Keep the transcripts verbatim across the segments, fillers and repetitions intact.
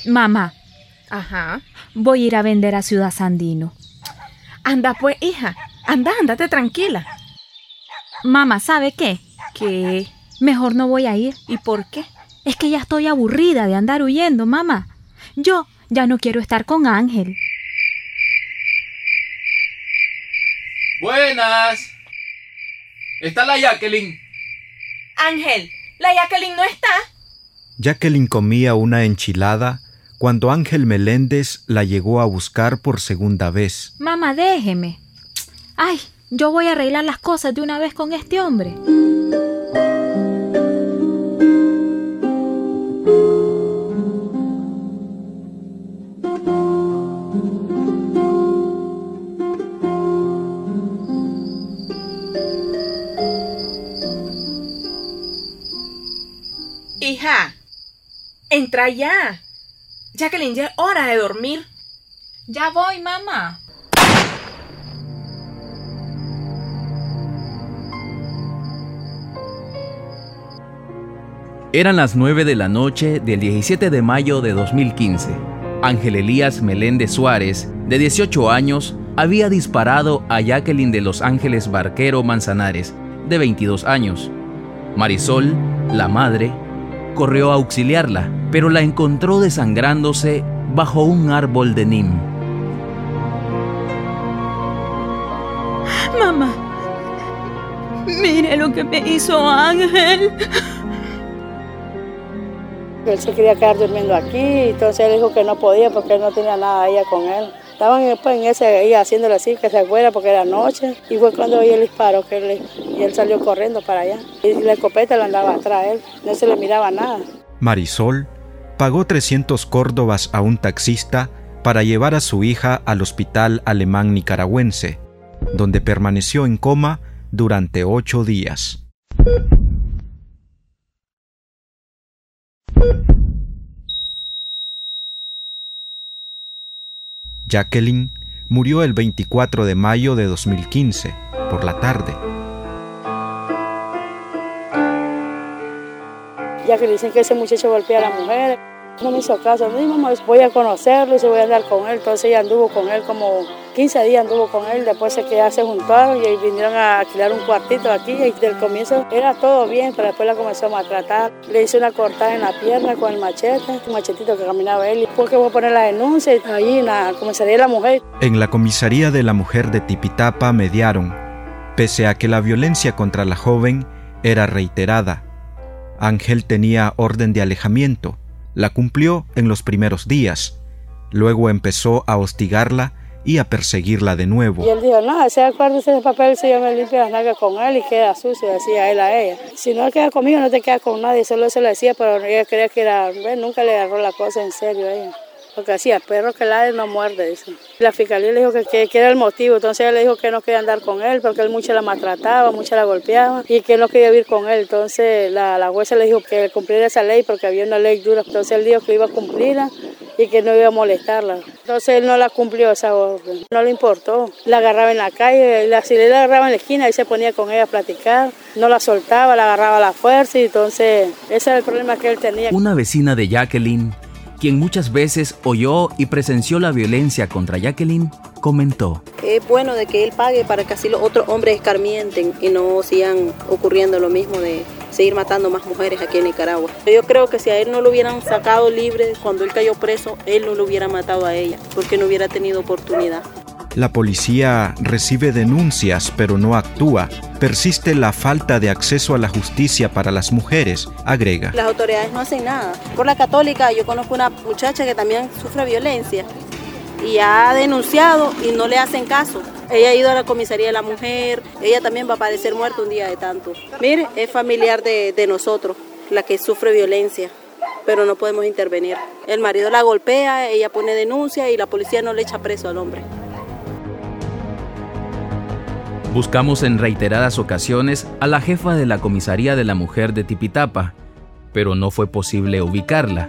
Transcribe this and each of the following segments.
Mamá. Ajá. Voy a ir a vender a Ciudad Sandino. Anda pues, hija. Anda, ándate tranquila. Mamá, ¿sabe qué? ¿Qué? Mejor no voy a ir. ¿Y por qué? Es que ya estoy aburrida de andar huyendo, mamá. Yo ya no quiero estar con Ángel. Buenas. ¿Está la Jacqueline? Ángel, la Jacqueline no está. Jacqueline comía una enchilada cuando Ángel Meléndez la llegó a buscar por segunda vez. Mamá, déjeme. Ay, yo voy a arreglar las cosas de una vez con este hombre. Hija, entra ya. Jacqueline, ya es hora de dormir. Ya voy, mamá. Eran las nueve de la noche del diecisiete de mayo de dos mil quince. Ángel Elías Meléndez Suárez, de dieciocho años, había disparado a Jacqueline de Los Ángeles Barquero Manzanares, de veintidós años. Marisol, la madre, corrió a auxiliarla, pero la encontró desangrándose bajo un árbol de nim. Mamá, mire lo que me hizo Ángel. Él se quería quedar durmiendo aquí, entonces él dijo que no podía porque él no tenía nada ella con él. Estaban después en ese ahí haciéndole así, que se fuera porque era noche. Y fue cuando ella le disparó que él, y él salió corriendo para allá. Y la escopeta le andaba atrás a él, no se le miraba nada. Marisol pagó trescientos córdobas a un taxista para llevar a su hija al hospital alemán nicaragüense, donde permaneció en coma durante ocho días. Jacqueline murió el veinticuatro de mayo de dos mil quince, por la tarde. Ya que dicen que ese muchacho golpea a la mujer, no me hizo caso. Me dijo, mamá, voy a conocerlo y se voy a andar con él. Entonces ella anduvo con él como quince días, anduvo con él. Después se, que ya se juntaron y vinieron a alquilar un cuartito aquí. Y desde el comienzo era todo bien, pero después la comenzó a maltratar. Le hizo una cortada en la pierna con el machete, un machetito que caminaba él. Y porque voy a poner la denuncia allí en la comisaría de la mujer. En la comisaría de la mujer de Tipitapa mediaron, pese a que la violencia contra la joven era reiterada. Ángel tenía orden de alejamiento. La cumplió en los primeros días. Luego empezó a hostigarla y a perseguirla de nuevo. Y él dijo, no, ese acuerdo, ese papel, si yo me limpio las nalgas con él y queda sucio, decía él a ella. Si no queda conmigo, no te quedas con nadie, solo se lo decía, pero ella creía que era, ¿ves? Nunca le agarró la cosa en serio a ella. Porque hacía, perro que ladre no muerde, eso. La fiscalía le dijo que, que, que era el motivo, entonces ella le dijo que no quería andar con él, porque él mucho la maltrataba, mucho la golpeaba, y que no quería vivir con él. Entonces la, la jueza le dijo que cumpliera esa ley, porque había una ley dura. Entonces él dijo que iba a cumplirla y que no iba a molestarla. Entonces él no la cumplió esa orden, no le importó. La agarraba en la calle, la, si le agarraba en la esquina, ahí se ponía con ella a platicar, no la soltaba, la agarraba a la fuerza, y entonces ese era el problema que él tenía. Una vecina de Jacqueline, quien muchas veces oyó y presenció la violencia contra Jacqueline, comentó: es bueno de que él pague para que así los otros hombres escarmienten y no sigan ocurriendo lo mismo de seguir matando más mujeres aquí en Nicaragua. Yo creo que si a él no lo hubieran sacado libre cuando él cayó preso, él no lo hubiera matado a ella, porque no hubiera tenido oportunidad. La policía recibe denuncias, pero no actúa. Persiste la falta de acceso a la justicia para las mujeres, agrega. Las autoridades no hacen nada. Por la católica, yo conozco una muchacha que también sufre violencia y ha denunciado y no le hacen caso. Ella ha ido a la comisaría de la mujer, ella también va a parecer muerta un día de tanto. Mire, es familiar de, de nosotros, la que sufre violencia, pero no podemos intervenir. El marido la golpea, ella pone denuncia y la policía no le echa preso al hombre. Buscamos en reiteradas ocasiones a la jefa de la comisaría de la mujer de Tipitapa, pero no fue posible ubicarla.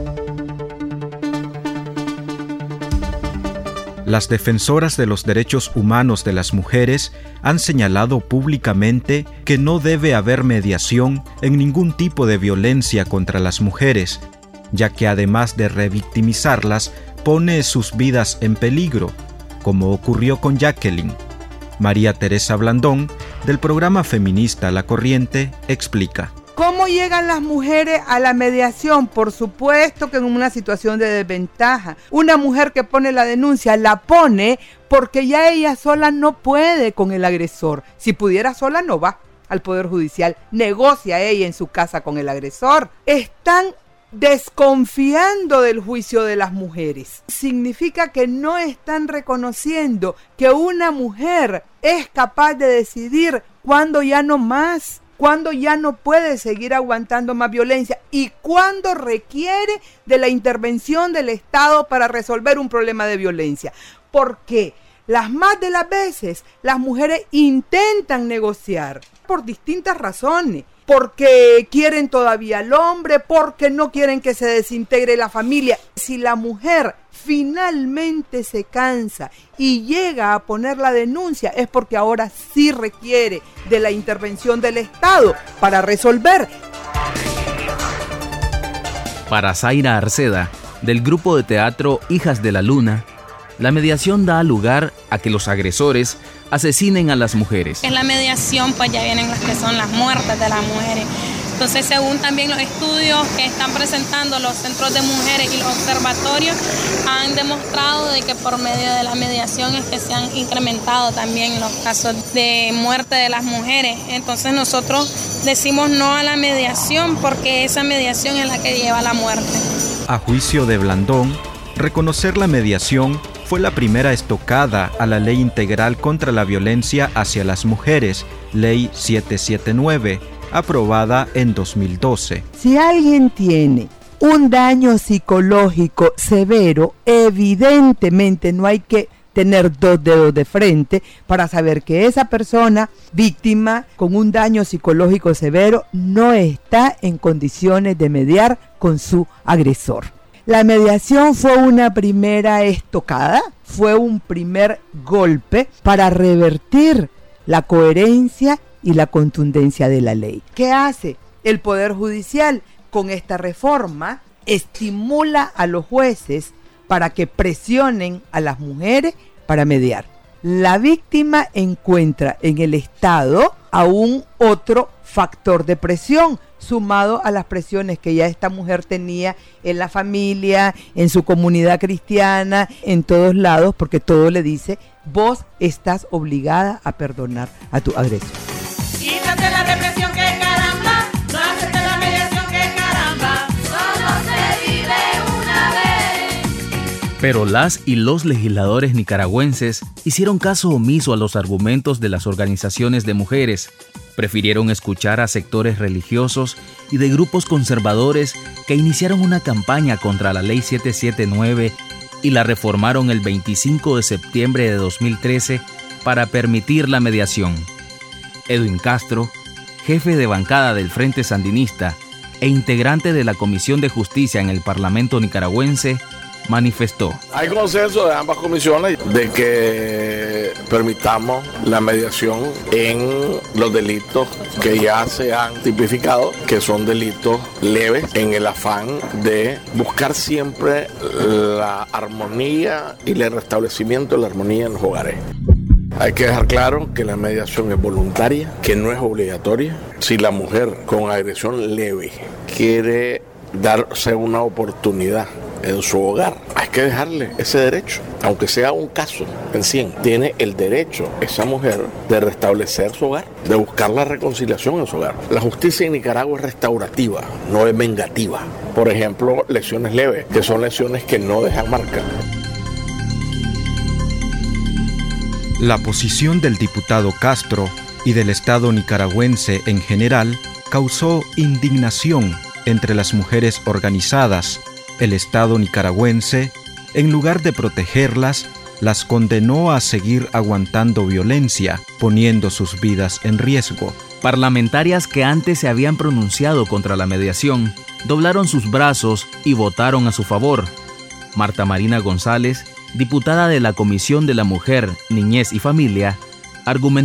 Las defensoras de los derechos humanos de las mujeres han señalado públicamente que no debe haber mediación en ningún tipo de violencia contra las mujeres, ya que además de revictimizarlas, pone sus vidas en peligro, como ocurrió con Jacqueline. María Teresa Blandón, del programa feminista La Corriente, explica. ¿Cómo llegan las mujeres a la mediación? Por supuesto que en una situación de desventaja. Una mujer que pone la denuncia la pone porque ya ella sola no puede con el agresor. Si pudiera sola no va al Poder Judicial, negocia ella en su casa con el agresor. Están desconfiando del juicio de las mujeres. Significa que no están reconociendo que una mujer es capaz de decidir cuándo ya no más, cuándo ya no puede seguir aguantando más violencia y cuándo requiere de la intervención del Estado para resolver un problema de violencia. Porque las más de las veces las mujeres intentan negociar por distintas razones. Porque quieren todavía al hombre, porque no quieren que se desintegre la familia. Si la mujer finalmente se cansa y llega a poner la denuncia, es porque ahora sí requiere de la intervención del Estado para resolver. Para Zaira Arceda, del grupo de teatro Hijas de la Luna, la mediación da lugar a que los agresores asesinen a las mujeres. En la mediación pues ya vienen las que son las muertes de las mujeres. Entonces, según también los estudios que están presentando los centros de mujeres y los observatorios, han demostrado de que por medio de la mediación es que se han incrementado también los casos de muerte de las mujeres. Entonces nosotros decimos no a la mediación porque esa mediación es la que lleva a la muerte. A juicio de Blandón, reconocer la mediación fue la primera estocada a la Ley Integral contra la Violencia hacia las Mujeres, Ley setecientos setenta y nueve, aprobada en dos mil doce. Si alguien tiene un daño psicológico severo, evidentemente no hay que tener dos dedos de frente para saber que esa persona víctima con un daño psicológico severo no está en condiciones de mediar con su agresor. La mediación fue una primera estocada, fue un primer golpe para revertir la coherencia y la contundencia de la ley. ¿Qué hace el Poder Judicial con esta reforma? Estimula a los jueces para que presionen a las mujeres para mediar. La víctima encuentra en el Estado aún otro factor de presión, sumado a las presiones que ya esta mujer tenía en la familia, en su comunidad cristiana, en todos lados, porque todo le dice, vos estás obligada a perdonar a tu agresor. Quítate la represión que caramba, no aceptes la mediación que caramba, solo se vive una vez. Pero las y los legisladores nicaragüenses hicieron caso omiso a los argumentos de las organizaciones de mujeres. Prefirieron escuchar a sectores religiosos y de grupos conservadores que iniciaron una campaña contra la Ley setecientos setenta y nueve y la reformaron el veinticinco de septiembre de dos mil trece para permitir la mediación. Edwin Castro, jefe de bancada del Frente Sandinista e integrante de la Comisión de Justicia en el Parlamento nicaragüense, manifestó. Hay consenso de ambas comisiones de que permitamos la mediación en los delitos que ya se han tipificado, que son delitos leves, en el afán de buscar siempre la armonía y el restablecimiento de la armonía en los hogares. Hay que dejar claro que la mediación es voluntaria, que no es obligatoria. Si la mujer con agresión leve quiere darse una oportunidad en su hogar, hay que dejarle ese derecho, aunque sea un caso en cien. Tiene el derecho esa mujer de restablecer su hogar, de buscar la reconciliación en su hogar. La justicia en Nicaragua es restaurativa, no es vengativa. Por ejemplo, lesiones leves, que son lesiones que no dejan marca. La posición del diputado Castro y del Estado nicaragüense en general causó indignación entre las mujeres organizadas. El Estado nicaragüense, en lugar de protegerlas, las condenó a seguir aguantando violencia, poniendo sus vidas en riesgo. Parlamentarias que antes se habían pronunciado contra la mediación, doblaron sus brazos y votaron a su favor. Marta Marina González, diputada de la Comisión de la Mujer, Niñez y Familia, argumentó.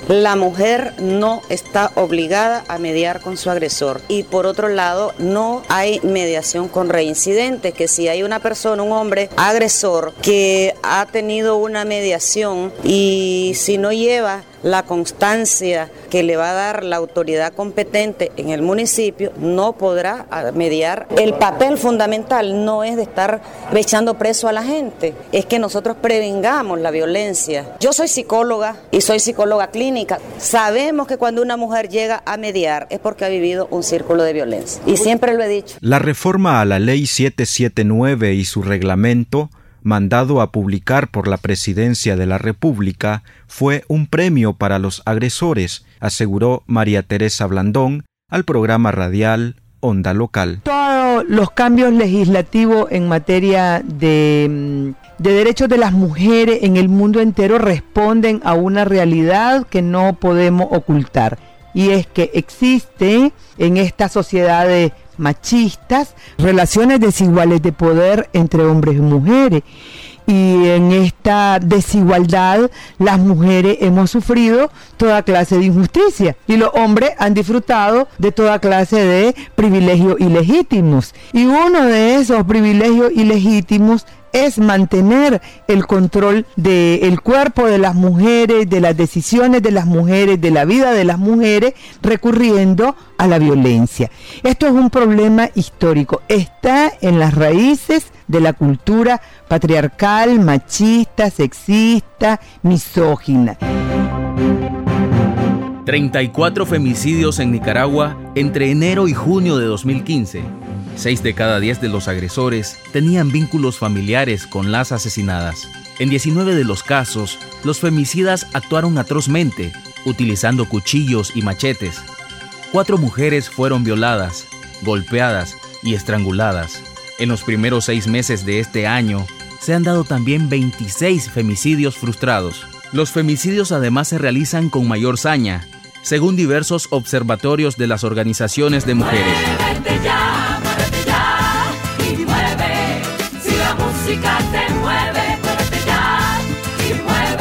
La mujer no está obligada a mediar con su agresor. Y por otro lado, no hay mediación con reincidentes, que si hay una persona, un hombre agresor que ha tenido una mediación y si no lleva la constancia que le va a dar la autoridad competente en el municipio, no podrá mediar. El papel fundamental no es de estar echando preso a la gente, es que nosotros prevengamos la violencia. Yo soy psicóloga y soy psicóloga clínica. Sabemos que cuando una mujer llega a mediar es porque ha vivido un círculo de violencia. Y siempre lo he dicho. La reforma a la Ley setecientos setenta y nueve y su reglamento, mandado a publicar por la Presidencia de la República, fue un premio para los agresores, aseguró María Teresa Blandón al programa radial Onda Local. Todos los cambios legislativos en materia de, de derechos de las mujeres en el mundo entero responden a una realidad que no podemos ocultar, y es que existe en estas sociedades machistas relaciones desiguales de poder entre hombres y mujeres, y en esta desigualdad las mujeres hemos sufrido toda clase de injusticia y los hombres han disfrutado de toda clase de privilegios ilegítimos, y uno de esos privilegios ilegítimos es mantener el control del cuerpo de las mujeres, de las decisiones de las mujeres, de la vida de las mujeres, recurriendo a la violencia. Esto es un problema histórico, está en las raíces de la cultura patriarcal, machista, sexista, misógina. treinta y cuatro femicidios en Nicaragua entre enero y junio de dos mil quince. Seis de cada diez de los agresores tenían vínculos familiares con las asesinadas. En diecinueve de los casos, los femicidas actuaron atrozmente, utilizando cuchillos y machetes. Cuatro mujeres fueron violadas, golpeadas y estranguladas. En los primeros seis meses de este año, se han dado también veintiséis femicidios frustrados. Los femicidios además se realizan con mayor saña, según diversos observatorios de las organizaciones de mujeres. Muévete ya, muévete ya, y mueve, si la música te mueve, muévete ya, y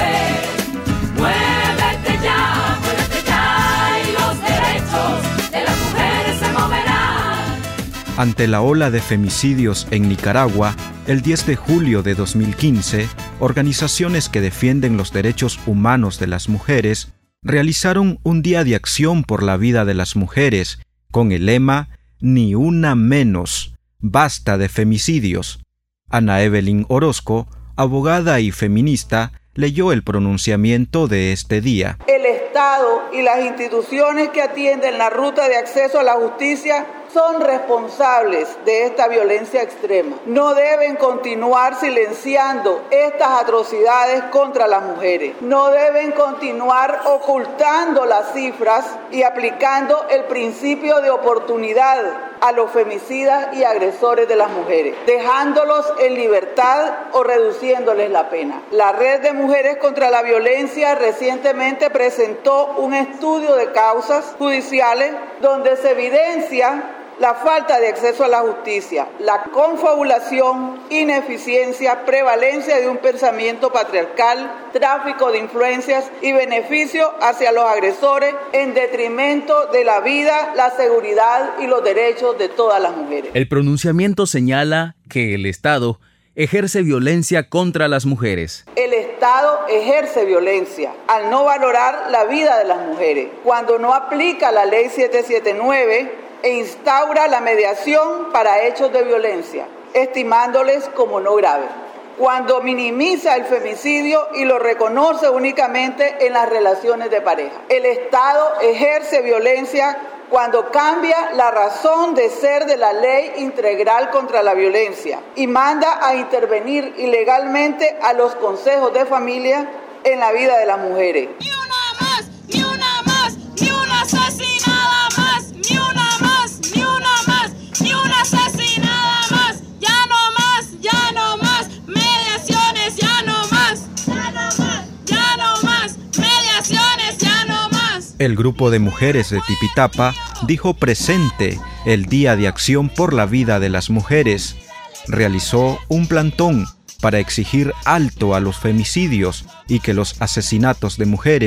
mueve, muévete ya, muévete ya, y los derechos de las mujeres se moverán. Ante la ola de femicidios en Nicaragua, el diez de julio de dos mil quince, organizaciones que defienden los derechos humanos de las mujeres realizaron un día de acción por la vida de las mujeres, con el lema «Ni una menos, basta de femicidios». Ana Evelyn Orozco, abogada y feminista, leyó el pronunciamiento de este día. El Estado y las instituciones que atienden la ruta de acceso a la justicia son responsables de esta violencia extrema. No deben continuar silenciando estas atrocidades contra las mujeres. No deben continuar ocultando las cifras y aplicando el principio de oportunidad a los femicidas y agresores de las mujeres, dejándolos en libertad o reduciéndoles la pena. La Red de Mujeres contra la Violencia recientemente presentó un estudio de causas judiciales donde se evidencia la falta de acceso a la justicia, la confabulación, ineficiencia, prevalencia de un pensamiento patriarcal, tráfico de influencias y beneficio hacia los agresores en detrimento de la vida, la seguridad y los derechos de todas las mujeres. El pronunciamiento señala que el Estado ejerce violencia contra las mujeres. El Estado ejerce violencia al no valorar la vida de las mujeres, cuando no aplica la Ley setecientos setenta y nueve e instaura la mediación para hechos de violencia, estimándoles como no graves, cuando minimiza el femicidio y lo reconoce únicamente en las relaciones de pareja. El Estado ejerce violencia cuando cambia la razón de ser de la Ley Integral contra la Violencia y manda a intervenir ilegalmente a los consejos de familia en la vida de las mujeres. Ni una más, ni una más, ni una asesinada más, ni una más, ni una más, ni una asesinada más, ya no más, ya no más, mediaciones ya no más, ya no más, ya no más, mediaciones ya no más. El grupo de mujeres de Tipitapa dijo presente el Día de Acción por la Vida de las Mujeres. Realizó un plantón para exigir alto a los femicidios y que los asesinatos de mujeres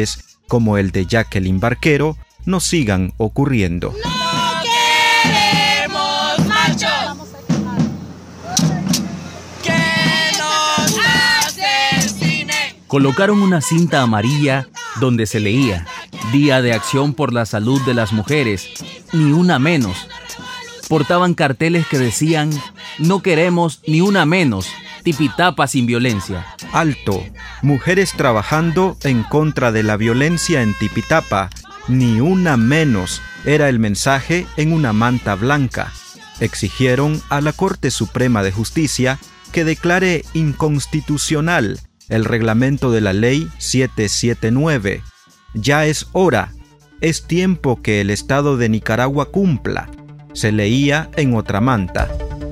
como el de Jacqueline Barquero, no sigan ocurriendo. No queremos machos que nos asesinen. Colocaron una cinta amarilla donde se leía: Día de Acción por la Salud de las Mujeres, ni una menos. Portaban carteles que decían: no queremos ni una menos, Tipitapa sin violencia. Alto, mujeres trabajando en contra de la violencia en Tipitapa, ni una menos, era el mensaje en una manta blanca. Exigieron a la Corte Suprema de Justicia que declare inconstitucional el reglamento de la Ley setecientos setenta y nueve. Ya es hora, es tiempo que el Estado de Nicaragua cumpla, se leía en otra manta.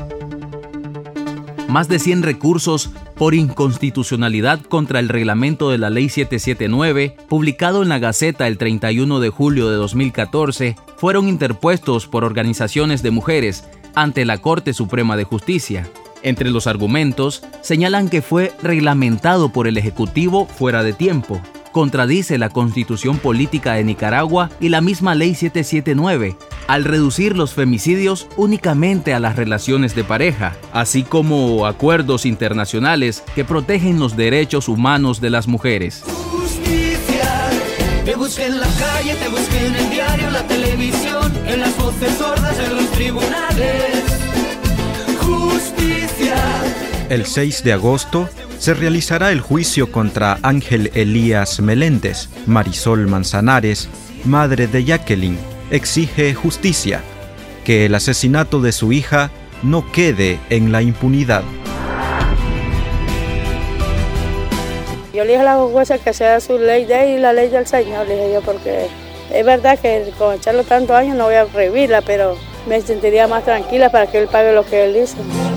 Más de cien recursos por inconstitucionalidad contra el reglamento de la Ley setecientos setenta y nueve, publicado en la Gaceta el treinta y uno de julio de dos mil catorce, fueron interpuestos por organizaciones de mujeres ante la Corte Suprema de Justicia. Entre los argumentos, señalan que fue reglamentado por el Ejecutivo fuera de tiempo, contradice la Constitución Política de Nicaragua y la misma Ley setecientos setenta y nueve, al reducir los femicidios únicamente a las relaciones de pareja, así como acuerdos internacionales que protegen los derechos humanos de las mujeres. Justicia, te busqué en la calle, te busqué en el diario, la televisión, en las voces sordas, en los tribunales. Justicia. El seis de agosto se realizará el juicio contra Ángel Elías Meléndez. Marisol Manzanares, madre de Jacqueline, exige justicia, que el asesinato de su hija no quede en la impunidad. Yo le dije a la jueza que sea su ley de él y la ley del Señor, le dije yo, porque es verdad que con echarlo tantos años no voy a revivirla, pero me sentiría más tranquila para que él pague lo que él hizo.